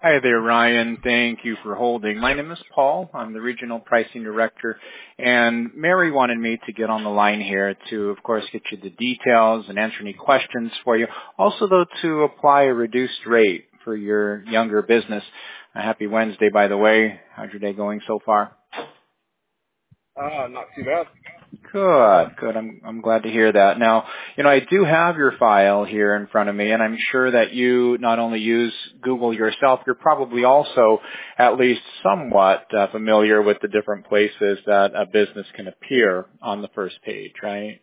Hi there, Ryan. Thank you for holding. My name is Paul. I'm the Regional Pricing Director, and Mary wanted me to get on the line here to, of course, get you the details and answer any questions for you. Also, though, to apply a reduced rate for your younger business. Happy Wednesday, by the way. How's your day going so far? Not too bad. Good. I'm glad to hear that. Now, I do have your file here in front of me, and I'm sure that you not only use Google yourself, you're probably also at least somewhat familiar with the different places that a business can appear on the first page, right?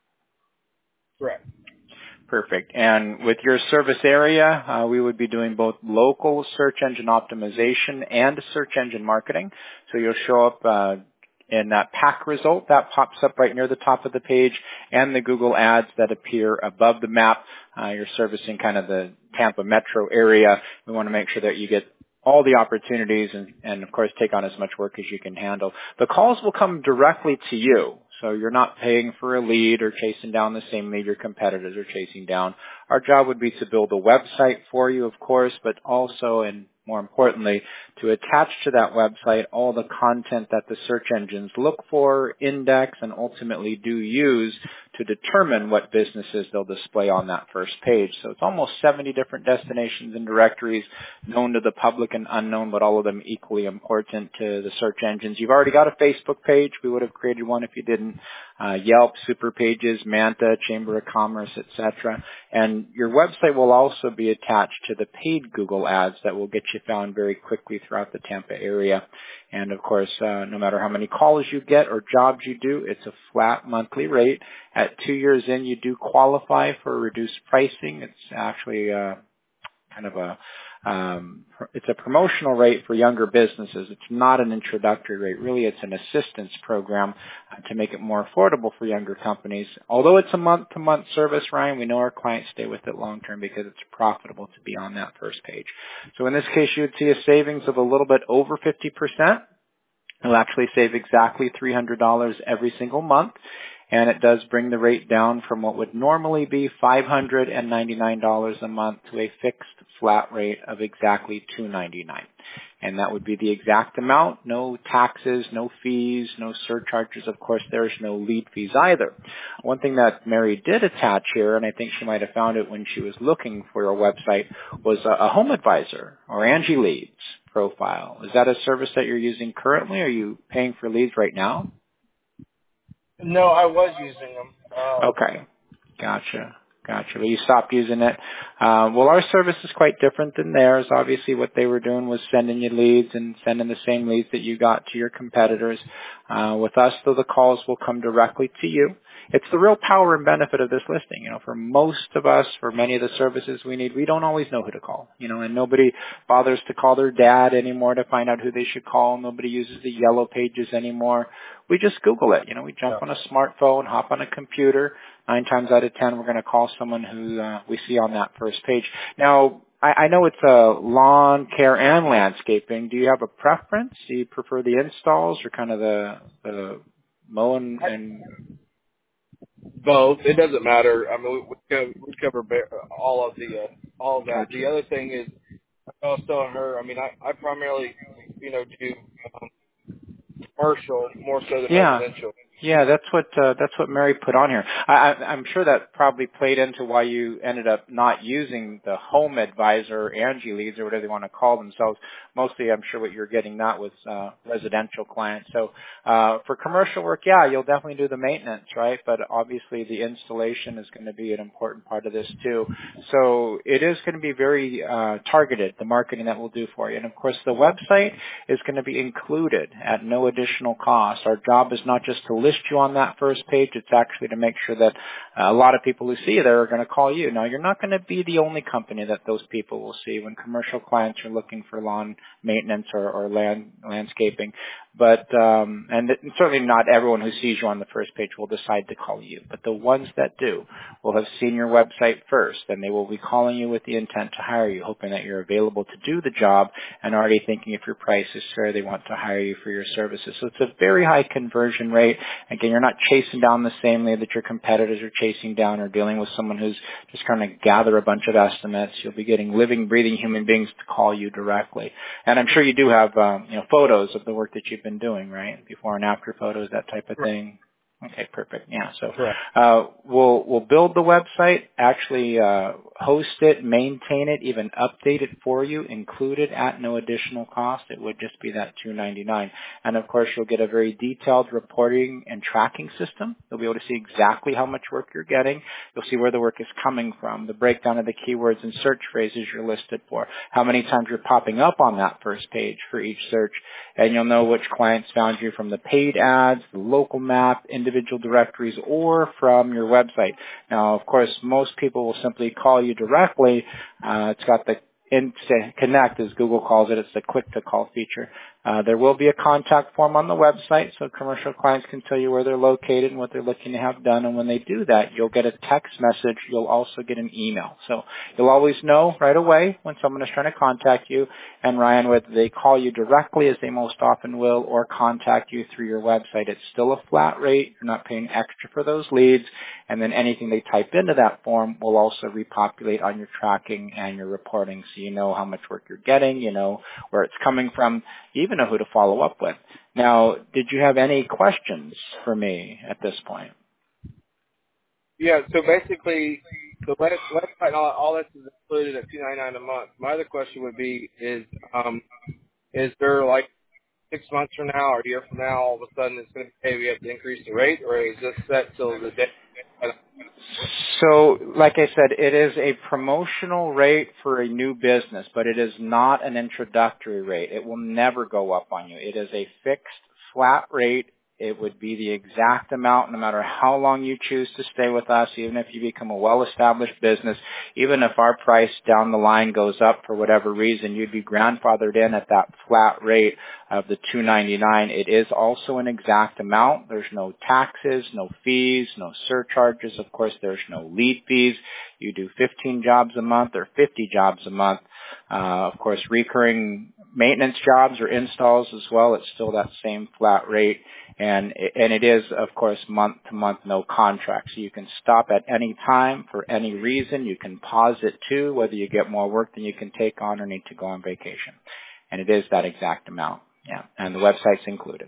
Correct. Perfect. And with your service area, we would be doing both local search engine optimization and search engine marketing. So you'll show up in that pack result that pops up right near the top of the page, and the Google ads that appear above the map. You're servicing kind of the Tampa metro area. We want to make sure that you get all the opportunities and of course take on as much work as you can handle. The calls will come directly to you. So you're not paying for a lead or chasing down the same lead your competitors are chasing down. Our job would be to build a website for you, of course, but also, and more importantly, to attach to that website all the content that the search engines look for, index, and ultimately do use to determine what businesses they'll display on that first page. So it's almost 70 different destinations and directories known to the public and unknown, but all of them equally important to the search engines. You've already got a Facebook page. We would have created one if you didn't. Yelp, Super Pages, Manta, Chamber of Commerce, etc. And your website will also be attached to the paid Google ads that will get you found very quickly throughout the Tampa area. And of course, no matter how many calls you get or jobs you do, it's a flat monthly rate. At 2 years in, you do qualify for reduced pricing. It's actually kind of it's a promotional rate for younger businesses. It's not an introductory rate. Really, it's an assistance program to make it more affordable for younger companies. Although it's a month-to-month service, Ryan, we know our clients stay with it long-term because it's profitable to be on that first page. So in this case, you would see a savings of a little bit over 50%. It'll actually save exactly $300 every single month. And it does bring the rate down from what would normally be $599 a month to a fixed flat rate of exactly $299. And that would be the exact amount. No taxes, no fees, no surcharges. Of course, there's no lead fees either. One thing that Mary did attach here, and I think she might have found it when she was looking for your website, was a Home Advisor or Angie Leads profile. Is that a service that you're using currently? Are you paying for leads right now? No, I was using them. Okay. Gotcha. But you stopped using it. Well, our service is quite different than theirs. Obviously, what they were doing was sending you leads and sending the same leads that you got to your competitors. With us, though, the calls will come directly to you. It's the real power and benefit of this listing. For most of us, for many of the services we need, we don't always know who to call. And nobody bothers to call their dad anymore to find out who they should call. Nobody uses the yellow pages anymore. We just Google it. We jump on a smartphone, hop on a computer. 9 times out of 10, we're going to call someone who we see on that first page. Now, I know it's lawn care and landscaping. Do you have a preference? Do you prefer the installs or kind of the mowing and Both. It doesn't matter. I mean, we cover all of that. Gotcha. The other thing is, I was telling her. I mean, I primarily, do commercial more so than residential. Yeah, that's what Mary put on here. I'm sure that probably played into why you ended up not using the Home Advisor, Angie Leads, or whatever they want to call themselves. Mostly, I'm sure what you're getting that was residential clients. So for commercial work, yeah, you'll definitely do the maintenance, right? But obviously, the installation is going to be an important part of this too. So it is going to be very targeted, the marketing that we'll do for you. And of course, the website is going to be included at no additional cost. Our job is not just to list you on that first page. It's actually to make sure that a lot of people who see you there are going to call you. Now, you're not going to be the only company that those people will see when commercial clients are looking for lawn maintenance or landscaping. But and certainly not everyone who sees you on the first page will decide to call you. But the ones that do will have seen your website first, and they will be calling you with the intent to hire you, hoping that you're available to do the job and already thinking if your price is fair, they want to hire you for your services. So it's a very high conversion rate. Again, you're not chasing down the same lead that your competitors are chasing down or dealing with someone who's just trying to gather a bunch of estimates. You'll be getting living, breathing human beings to call you directly. And I'm sure you do have, photos of the work that you've been doing, right? Before and after photos, that type of thing. Okay, perfect. Yeah, so we'll build the website, actually host it, maintain it, even update it for you, include it at no additional cost. It would just be that $2.99. And of course, you'll get a very detailed reporting and tracking system. You'll be able to see exactly how much work you're getting. You'll see where the work is coming from, the breakdown of the keywords and search phrases you're listed for, how many times you're popping up on that first page for each search, and you'll know which clients found you from the paid ads, the local map, individual directories, or from your website. Now, of course, most people will simply call you directly. It's got the Instant Connect, as Google calls it. It's the click-to-call feature. There will be a contact form on the website, so commercial clients can tell you where they're located and what they're looking to have done. And when they do that, you'll get a text message. You'll also get an email. So you'll always know right away when someone is trying to contact you. And Ryan, whether they call you directly, as they most often will, or contact you through your website, it's still a flat rate. You're not paying extra for those leads. And then anything they type into that form will also repopulate on your tracking and your reporting, so you know how much work you're getting, you know where it's coming from, you even know who to follow up with. Now, did you have any questions for me at this point? Yeah, so basically, the website, all this is included at $2.99 a month. My other question would be, is there like 6 months from now or a year from now, all of a sudden it's going to be, hey, we have to increase the rate, or is this set till the day? So, like I said, it is a promotional rate for a new business, but it is not an introductory rate. It will never go up on you. It is a fixed, flat rate. It would be the exact amount no matter how long you choose to stay with us, even if you become a well-established business. Even if our price down the line goes up for whatever reason, you'd be grandfathered in at that flat rate of the $2.99. It is also an exact amount. There's no taxes, no fees, no surcharges. Of course, there's no lead fees. You do 15 jobs a month or 50 jobs a month. Of course, recurring maintenance jobs or installs as well. It's still that same flat rate. And it is, of course, month to month, no contract. So you can stop at any time for any reason. You can pause it too, whether you get more work than you can take on or need to go on vacation. And it is that exact amount. Yeah. And the website's included.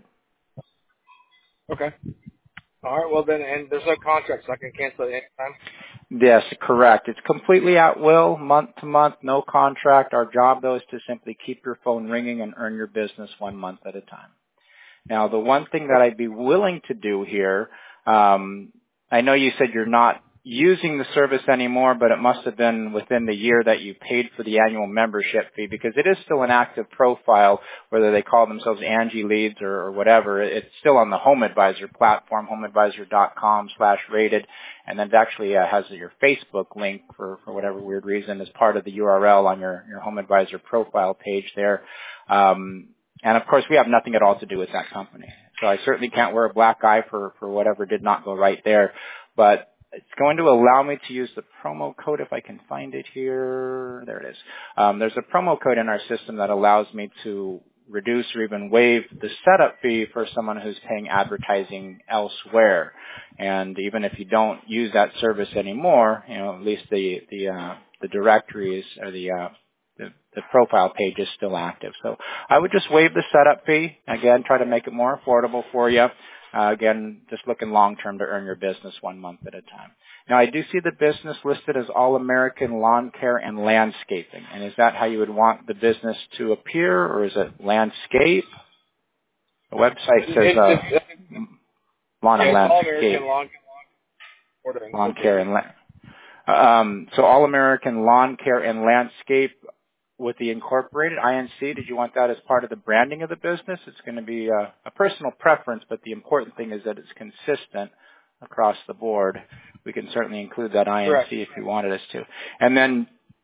Okay. All right. Well, then, and there's no contract, so I can cancel it anytime? Yes, correct. It's completely at will, month to month, no contract. Our job, though, is to simply keep your phone ringing and earn your business 1 month at a time. Now, the one thing that I'd be willing to do here, I know you said you're not using the service anymore, but it must have been within the year that you paid for the annual membership fee, because it is still an active profile, whether they call themselves Angie Leads or whatever. It's still on the Home Advisor platform, homeadvisor.com/rated, and then it actually has your Facebook link for whatever weird reason as part of the URL on your Home Advisor profile page there. And of course, we have nothing at all to do with that company. So I certainly can't wear a black eye for whatever did not go right there. But it's going to allow me to use the promo code if I can find it here. There it is. There's a promo code in our system that allows me to reduce or even waive the setup fee for someone who's paying advertising elsewhere. And even if you don't use that service anymore, at least the directories or the profile page is still active. So I would just waive the setup fee. Again, try to make it more affordable for you. Again, just looking long-term to earn your business 1 month at a time. Now, I do see the business listed as All-American Lawn Care and Landscaping. And is that how you would want the business to appear, or is it landscape? The website says lawn and landscape. Lawn Care and so All-American Lawn Care and Landscape with the incorporated INC. Did you want that as part of the branding of the business? It's going to be a personal preference, but the important thing is that it's consistent across the board. We can certainly include that INC Correct. If you wanted us to. And then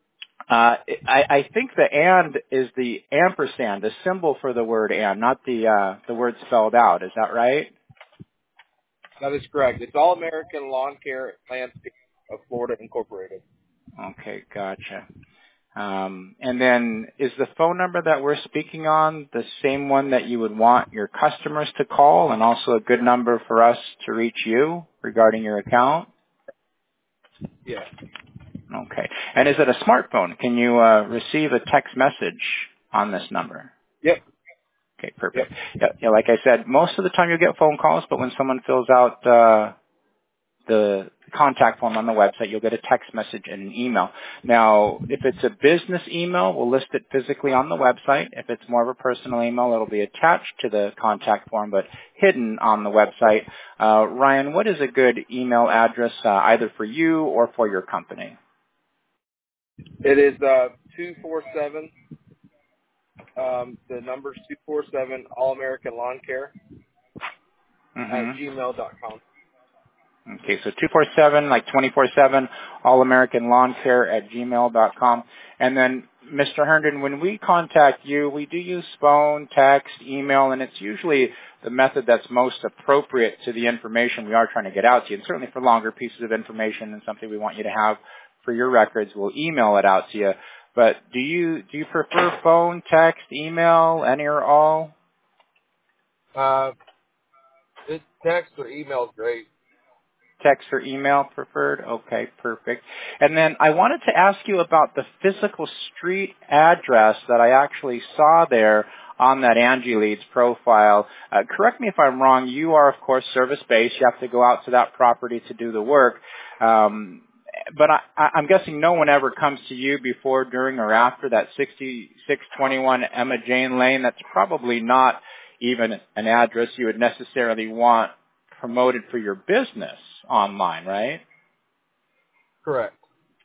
I think the and is the ampersand, the symbol for the word and, not the word spelled out. Is that right? That is correct. It's All American Lawn Care and Landscape of Florida Incorporated. Okay, gotcha. And then is the phone number that we're speaking on the same one that you would want your customers to call, and also a good number for us to reach you regarding your account? Yeah. Okay. And is it a smartphone? Can you receive a text message on this number? Yep. Okay, Yep. perfect. Yeah, like I said, most of the time you'll get phone calls, but when someone fills out the contact form on the website, you'll get a text message and an email. Now, if it's a business email, we'll list it physically on the website. If it's more of a personal email, it'll be attached to the contact form but hidden on the website. Ryan, what is a good email address either for you or for your company? It is 247. The number's 247 All American Lawn Care at Mm-hmm. gmail.com. Okay, so 247, like 24/7, All American Lawn Care at gmail.com. And then, Mr. Herndon, when we contact you, we do use phone, text, email, and it's usually the method that's most appropriate to the information we are trying to get out to you. And certainly for longer pieces of information and something we want you to have for your records, we'll email it out to you. But do you prefer phone, text, email, any or all? This text or email is great. Text or email preferred? Okay, perfect. And then I wanted to ask you about the physical street address that I actually saw there on that Angie Leads profile. Correct me if I'm wrong. You are, of course, service-based. You have to go out to that property to do the work. But I'm guessing no one ever comes to you before, during, or after that 6621 Emma Jane Lane. That's probably not even an address you would necessarily want promoted for your business online, right? Correct.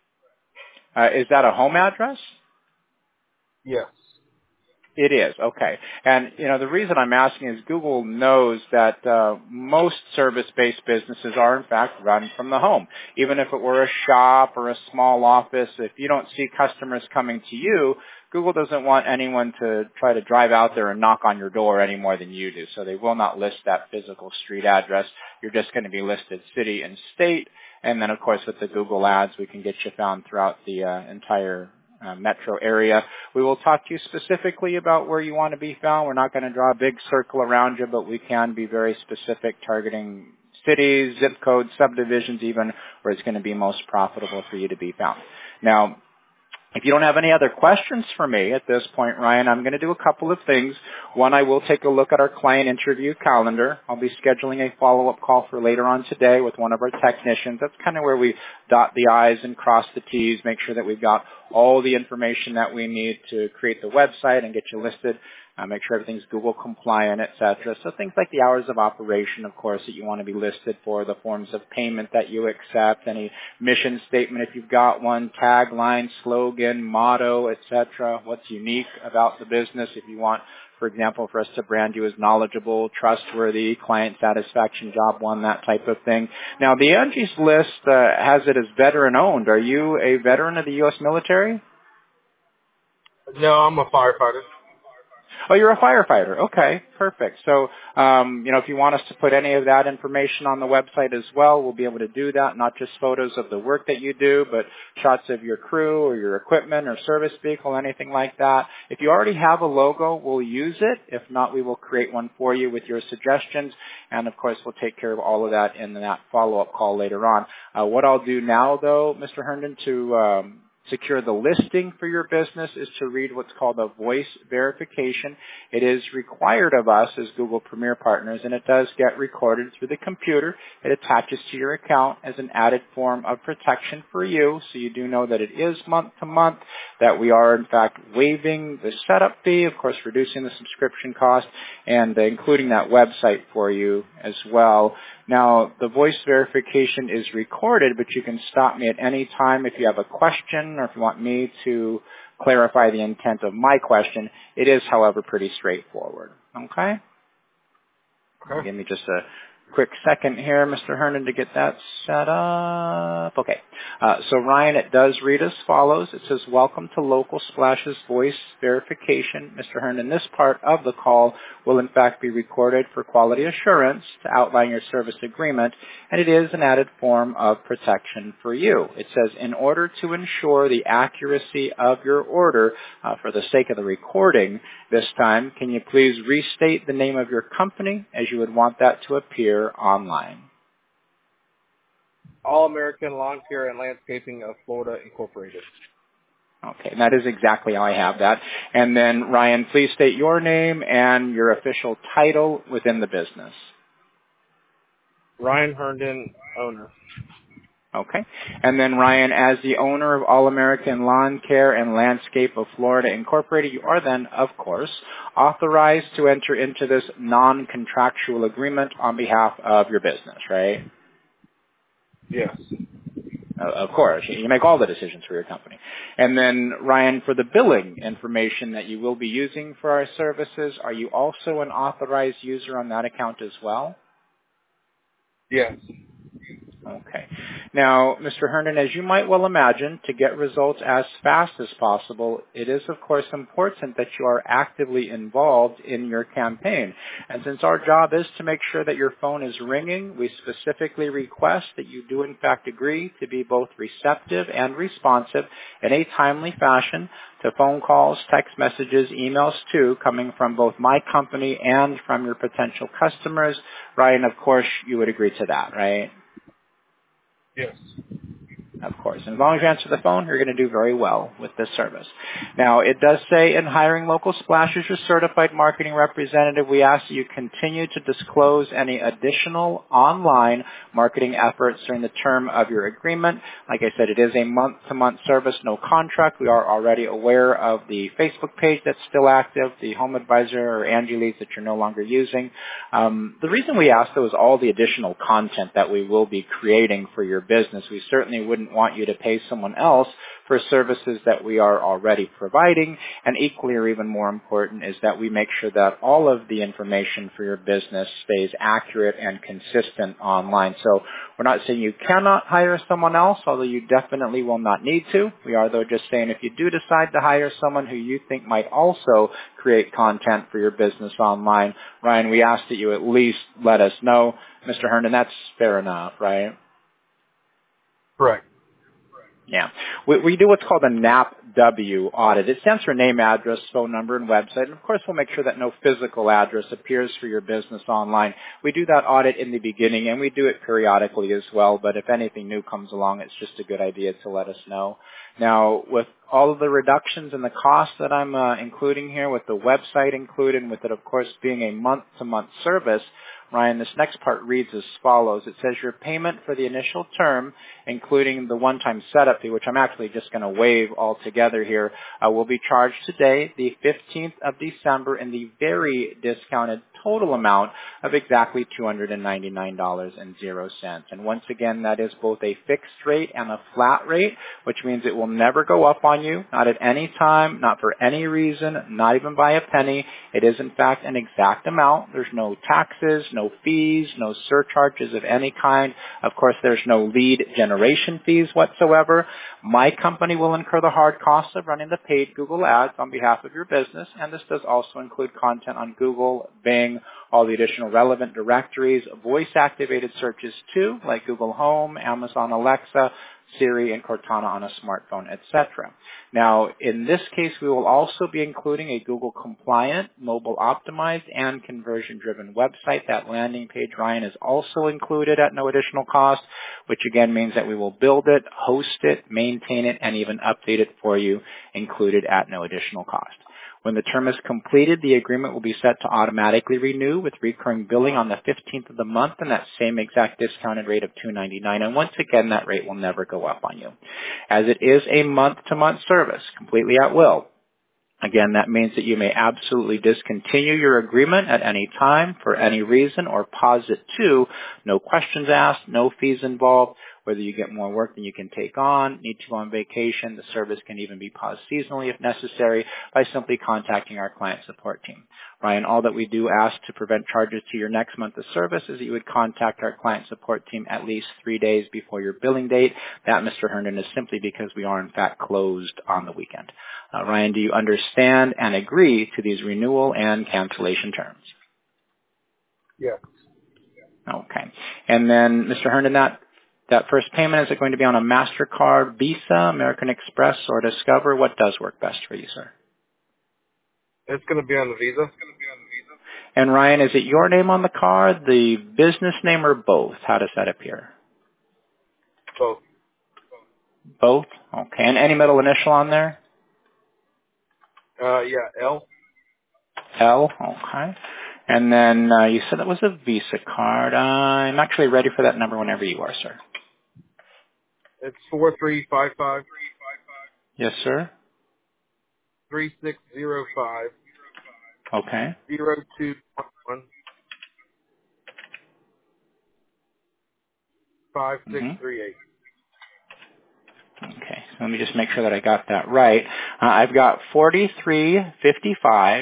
Is that a home address? Yes. It is, okay. And, the reason I'm asking is Google knows that most service-based businesses are, in fact, run from the home. Even if it were a shop or a small office, if you don't see customers coming to you, Google doesn't want anyone to try to drive out there and knock on your door any more than you do. So they will not list that physical street address. You're just going to be listed city and state. And then, of course, with the Google ads, we can get you found throughout the entire metro area. We will talk to you specifically about where you want to be found. We're not going to draw a big circle around you, but we can be very specific, targeting cities, zip codes, subdivisions even, where it's going to be most profitable for you to be found. Now, if you don't have any other questions for me at this point, Ryan, I'm going to do a couple of things. One, I will take a look at our client interview calendar. I'll be scheduling a follow-up call for later on today with one of our technicians. That's kind of where we dot the I's and cross the T's, make sure that we've got all the information that we need to create the website and get you listed. Make sure everything's Google compliant, etc. So things like the hours of operation, of course, that you want to be listed for, the forms of payment that you accept, any mission statement if you've got one, tagline, slogan, motto, etc. What's unique about the business if you want, for example, for us to brand you as knowledgeable, trustworthy, client satisfaction, job one, that type of thing. Now, the Angie's list has it as veteran owned. Are you a veteran of the U.S. military? No, I'm a firefighter. Oh, you're a firefighter. Okay, perfect. So, if you want us to put any of that information on the website as well, we'll be able to do that, not just photos of the work that you do, but shots of your crew or your equipment or service vehicle, anything like that. If you already have a logo, we'll use it. If not, we will create one for you with your suggestions. And, of course, we'll take care of all of that in that follow-up call later on. What I'll do now, though, Mr. Herndon, to secure the listing for your business is to read what's called a voice verification. It is required of us as Google Premier Partners, and it does get recorded through the computer. It attaches to your account as an added form of protection for you, so you do know that it is month to month, that we are in fact waiving the setup fee, of course reducing the subscription cost, and including that website for you as well. Now, the voice verification is recorded, but you can stop me at any time if you have a question or if you want me to clarify the intent of my question. It is, however, pretty straightforward. Okay? Give me just a quick second here, Mr. Herndon, to get that set up. Okay. So, Ryan, it does read as follows. It says, welcome to Local Splash's voice verification. Mr. Herndon, this part of the call will, in fact, be recorded for quality assurance to outline your service agreement, and it is an added form of protection for you. It says, in order to ensure the accuracy of your order, for the sake of the recording this time, can you please restate the name of your company as you would want that to appear online? All American Lawn Care and Landscaping of Florida Incorporated. Okay, and that is exactly how I have that. And then, Ryan, please state your name and your official title within the business. Ryan Herndon, owner. Okay. And then, Ryan, as the owner of All American Lawn Care and Landscape of Florida Incorporated, you are then, of course, authorized to enter into this non-contractual agreement on behalf of your business, right? Yes. Of course. You make all the decisions for your company. And then, Ryan, for the billing information that you will be using for our services, are you also an authorized user on that account as well? Yes. Okay. Now, Mr. Herndon, as you might well imagine, to get results as fast as possible, it is, of course, important that you are actively involved in your campaign. And since our job is to make sure that your phone is ringing, we specifically request that you do, in fact, agree to be both receptive and responsive in a timely fashion to phone calls, text messages, emails, too, coming from both my company and from your potential customers. Ryan, of course, you would agree to that, right? Yes. Of course. And as long as you answer the phone, you're going to do very well with this service. Now, it does say in hiring local Splash as your certified marketing representative, we ask that you continue to disclose any additional online marketing efforts during the term of your agreement. Like I said, it is a month-to-month service, no contract. We are already aware of the Facebook page that's still active, the Home Advisor or Angie Leads that you're no longer using. The reason we ask, though, is all the additional content that we will be creating for your business. We certainly wouldn't want you to pay someone else for services that we are already providing. And equally or even more important is that we make sure that all of the information for your business stays accurate and consistent online. So we're not saying you cannot hire someone else, although you definitely will not need to. We are, though, just saying if you do decide to hire someone who you think might also create content for your business online, Ryan, we ask that you at least let us know. Mr. Herndon, that's fair enough, right? Correct. Yeah. We do what's called a NAPW audit. It stands for name, address, phone number, and website. And, of course, we'll make sure that no physical address appears for your business online. We do that audit in the beginning, and we do it periodically as well. But if anything new comes along, it's just a good idea to let us know. Now, with all of the reductions in the cost that I'm including here, with the website included, and with it, of course, being a month-to-month service, Ryan, this next part reads as follows. It says your payment for the initial term, including the one-time setup fee, which I'm actually just going to waive altogether here, will be charged today, the 15th of December, in the very discounted total amount of exactly $299.00. And once again, that is both a fixed rate and a flat rate, which means it will never go up on you, not at any time, not for any reason, not even by a penny. It is, in fact, an exact amount. There's no taxes, no fees, no surcharges of any kind. Of course, there's no lead generation fees whatsoever. My company will incur the hard costs of running the paid Google ads on behalf of your business, and this does also include content on Google, Bing, all the additional relevant directories, voice-activated searches too, like Google Home, Amazon Alexa, Siri, and Cortana on a smartphone, etc. Now, in this case, we will also be including a Google-compliant, mobile-optimized, and conversion-driven website. That landing page, Ryan, is also included at no additional cost, which again means that we will build it, host it, maintain it, and even update it for you, included at no additional cost. When the term is completed, the agreement will be set to automatically renew with recurring billing on the 15th of the month and that same exact discounted rate of $299. And once again, that rate will never go up on you. As it is a month-to-month service, completely at will. Again, that means that you may absolutely discontinue your agreement at any time for any reason or pause it too. No questions asked, no fees involved. Whether you get more work than you can take on, need to go on vacation, the service can even be paused seasonally if necessary by simply contacting our client support team. Ryan, all that we do ask to prevent charges to your next month of service is that you would contact our client support team at least 3 days before your billing date. That, Mr. Herndon, is simply because we are in fact closed on the weekend. Ryan, do you understand and agree to these renewal and cancellation terms? Yes. Okay. And then, Mr. Herndon, that first payment, is it going to be on a MasterCard, Visa, American Express, or Discover? What does work best for you, sir? It's going to be on the Visa. And Ryan, is it your name on the card, the business name, or both? How does that appear? Both. Both? Okay. And any middle initial on there? Yeah, L. L? Okay. And then you said that was a Visa card. I'm actually ready for that number whenever you are, sir. It's 4355 Yes, sir. 3605 Okay. 0211 Mm-hmm. 5638. Okay, so let me just make sure that I got that right. I've got 4355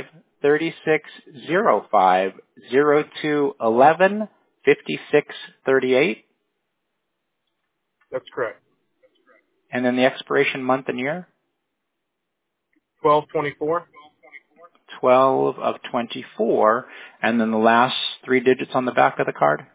3605 0211 5638, That's correct. and then the expiration month and year, 1224 12 of 24, and then the last three digits on the back of the card.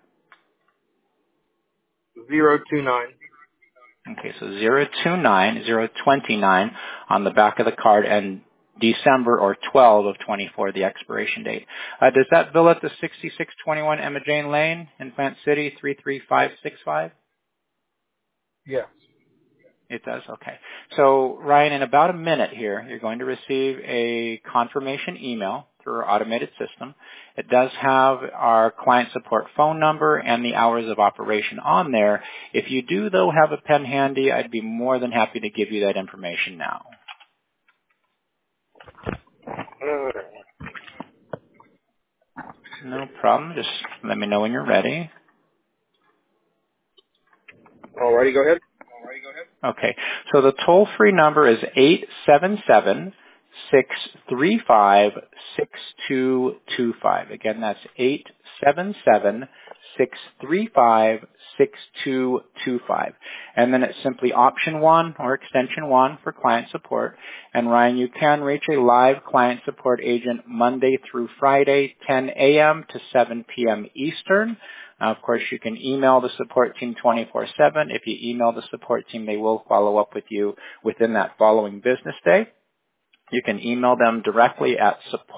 029. Okay, so 029, 029 on the back of the card, and December or 12 of 24, the expiration date. Does that bill at the 6621 Emma Jane Lane in Plant City 33565? Yes. It does? Okay. So, Ryan, in about a minute here, you're going to receive a confirmation email through our automated system. It does have our client support phone number and the hours of operation on there. If you do, though, have a pen handy, I'd be more than happy to give you that information now. No problem. Just let me know when you're ready. Alrighty, go ahead. Okay. So the toll-free number is 877-635-6225. Again, that's 877-635-6225. And then it's simply option 1 or extension 1 for client support. And Ryan, you can reach a live client support agent Monday through Friday, 10 a.m. to 7 p.m. Eastern. Of course, you can email the support team 24/7. If you email the support team, they will follow up with you within that following business day. You can email them directly at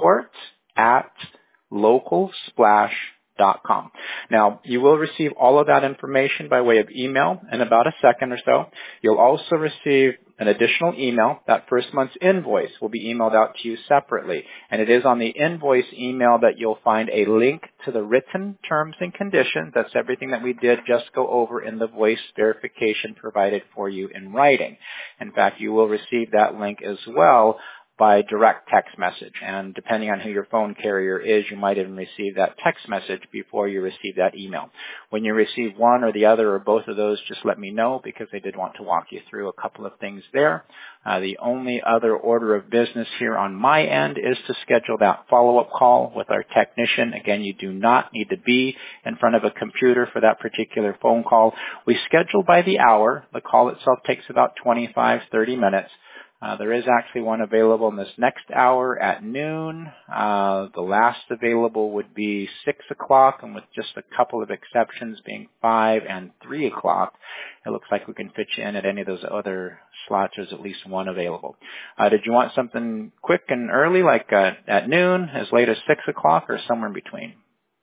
support@localsplash.com. Now, you will receive all of that information by way of email in about a second or so. You'll also receive an additional email. That first month's invoice will be emailed out to you separately. And it is on the invoice email that you'll find a link to the written terms and conditions. That's everything that we did just go over in the voice verification provided for you in writing. In fact, you will receive that link as well by direct text message. And depending on who your phone carrier is, you might even receive that text message before you receive that email. When you receive one or the other or both of those, just let me know, because I did want to walk you through a couple of things there. The only other order of business here on my end is to schedule that follow-up call with our technician. Again, you do not need to be in front of a computer for that particular phone call. We schedule by the hour. The call itself takes about 25-30 minutes. There is actually one available in this next hour at noon. The last available would be 6 o'clock, and with just a couple of exceptions being 5 and 3 o'clock, it looks like we can fit you in at any of those other slots. There's at least one available. Did you want something quick and early, like at noon, as late as 6 o'clock, or somewhere in between?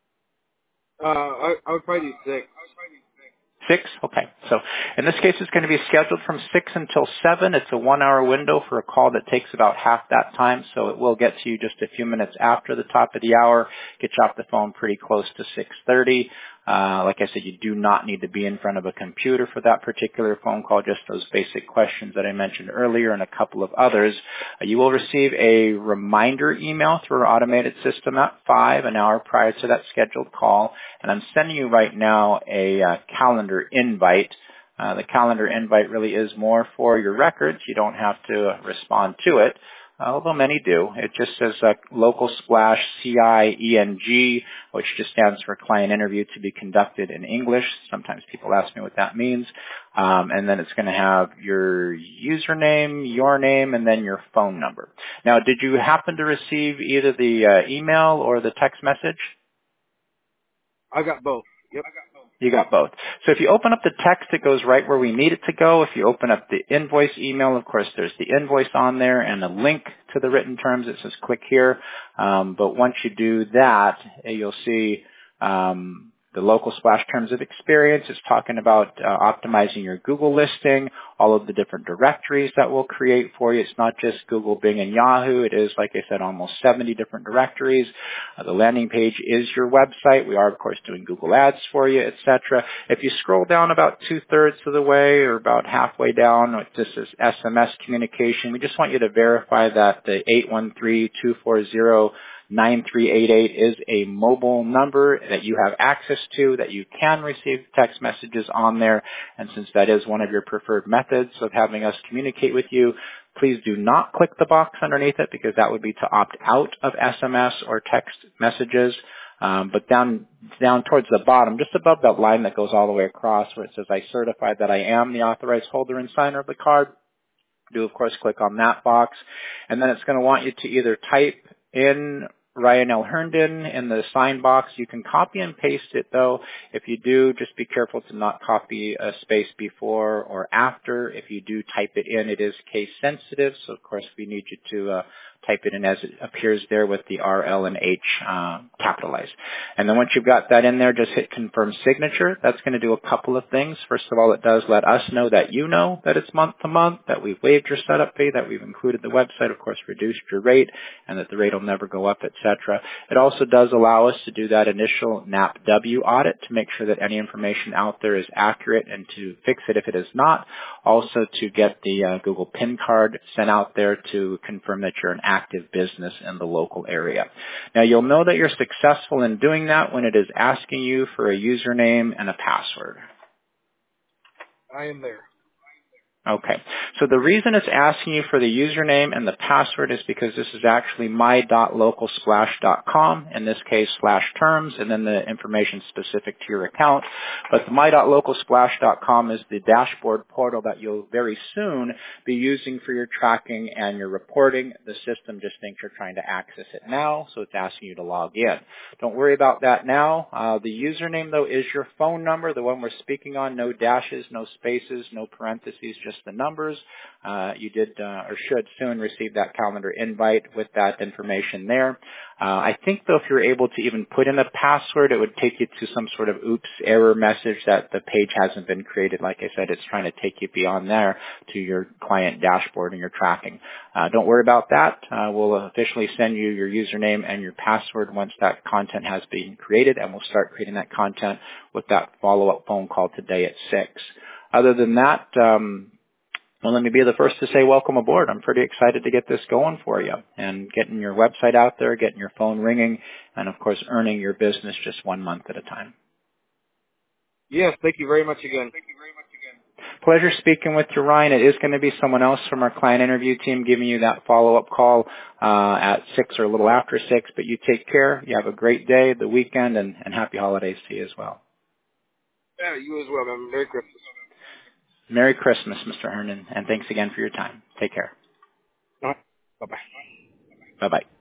I would probably do 6. 6? Okay. So in this case, it's going to be scheduled from 6 until 7. It's a 1-hour window for a call that takes about half that time, so it will get to you just a few minutes after the top of the hour, get you off the phone pretty close to 6:30. Like I said, you do not need to be in front of a computer for that particular phone call, just those basic questions that I mentioned earlier and a couple of others. You will receive a reminder email through our automated system at 5, an hour prior to that scheduled call, and I'm sending you right now a calendar invite. The calendar invite really is more for your records. You don't have to respond to it, although many do. It just says Local Splash CIENG, which just stands for Client Interview to be conducted in English. Sometimes people ask me what that means. And then it's going to have your username, your name, and then your phone number. Now, did you happen to receive either the email or the text message? I got both. Yep. You got both. So if you open up the text, it goes right where we need it to go. If you open up the invoice email, of course, there's the invoice on there and a link to the written terms. It says click here. But once you do that, you'll see The local splash terms of experience is talking about optimizing your Google listing, all of the different directories that we'll create for you. It's not just Google, Bing, and Yahoo. It is, like I said, almost 70 different directories. The landing page is your website. We are, of course, doing Google Ads for you, etc. If you scroll down about 2/3 of the way or about halfway down, this is SMS communication. We just want you to verify that the 813-240-9388 is a mobile number that you have access to, that you can receive text messages on there. And since that is one of your preferred methods of having us communicate with you, please do not click the box underneath it, because that would be to opt out of SMS or text messages. But down towards the bottom, just above that line that goes all the way across where it says, I certify that I am the authorized holder and signer of the card, do, of course, click on that box. And then it's going to want you to either type in Ryan L. Herndon in the sign box. You can copy and paste it, though. If you do, just be careful to not copy a space before or after. If you do type it in, it is case sensitive. So, of course, we need you to type it in as it appears there with the R, L, and H capitalized. And then once you've got that in there, just hit confirm signature. That's going to do a couple of things. First of all, it does let us know that you know that it's month to month, that we've waived your setup fee, that we've included the website, of course, reduced your rate, and that the rate will never go up, etc. It also does allow us to do that initial NAPW audit to make sure that any information out there is accurate and to fix it if it is not. Also to get the Google PIN card sent out there to confirm that you're an active business in the local area. Now, you'll know that you're successful in doing that when it is asking you for a username and a password. I am there. Okay. So the reason it's asking you for the username and the password is because this is actually my.localsplash.com, in this case /terms, and then the information specific to your account. But the my.localsplash.com is the dashboard portal that you'll very soon be using for your tracking and your reporting. The system just thinks you're trying to access it now, so it's asking you to log in. Don't worry about that now. The username, though, is your phone number, the one we're speaking on. No dashes, no spaces, no parentheses, just the numbers. You did or should soon receive that calendar invite with that information there. I think, though, if you're able to even put in a password, it would take you to some sort of oops error message that the page hasn't been created. Like I said, it's trying to take you beyond there to your client dashboard and your tracking. Don't worry about that. We'll officially send you your username and your password once that content has been created, and we'll start creating that content with that follow-up phone call today at 6. Other than that, well, let me be the first to say welcome aboard. I'm pretty excited to get this going for you and getting your website out there, getting your phone ringing, and, of course, earning your business just 1 month at a time. Yes, thank you very much again. Pleasure speaking with you, Ryan. It is going to be someone else from our client interview team giving you that follow-up call at 6 or a little after 6, but you take care. You have a great day, the weekend, and happy holidays to you as well. Yeah, you as well, man. Merry Christmas. Merry Christmas, Mr. Herndon, and thanks again for your time. Take care. All right. Bye-bye. Bye-bye.